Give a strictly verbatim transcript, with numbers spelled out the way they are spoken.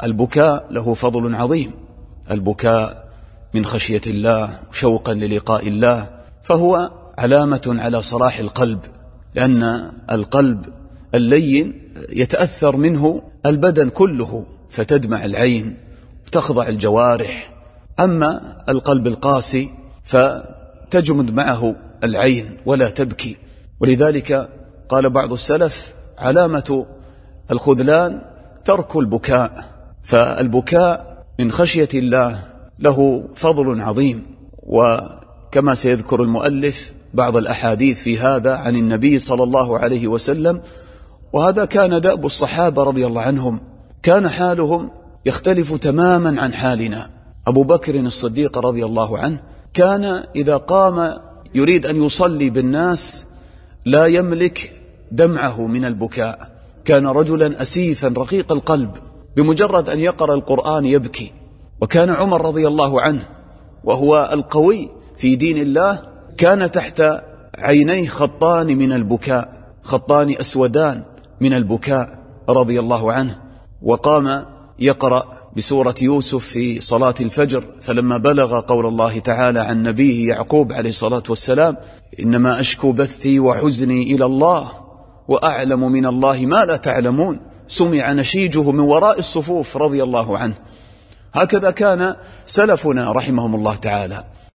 البكاء له فضل عظيم، البكاء من خشية الله شوقا للقاء الله، فهو علامة على صلاح القلب، لأن القلب اللين يتأثر منه البدن كله، فتدمع العين وتخضع الجوارح. أما القلب القاسي فتجمد معه العين ولا تبكي. ولذلك قال بعض السلف: علامة الخذلان ترك البكاء. فالبكاء من خشية الله له فضل عظيم. وكما سيذكر المؤلف بعض الأحاديث في هذا عن النبي صلى الله عليه وسلم، وهذا كان دأب الصحابة رضي الله عنهم، كان حالهم يختلف تماما عن حالنا. أبو بكر الصديق رضي الله عنه كان إذا قام يريد أن يصلي بالناس لا يملك دمعه من البكاء، كان رجلا أسيفا رقيق القلب، بمجرد أن يقرأ القرآن يبكي. وكان عمر رضي الله عنه وهو القوي في دين الله كان تحت عينيه خطان من البكاء، خطان أسودان من البكاء رضي الله عنه. وقام يقرأ بسورة يوسف في صلاة الفجر، فلما بلغ قول الله تعالى عن نبيه يعقوب عليه الصلاة والسلام: إنما أشكو بثي وحزني إلى الله وأعلم من الله ما لا تعلمون، سمع نشيجه من وراء الصفوف رضي الله عنه. هكذا كان سلفنا رحمهم الله تعالى،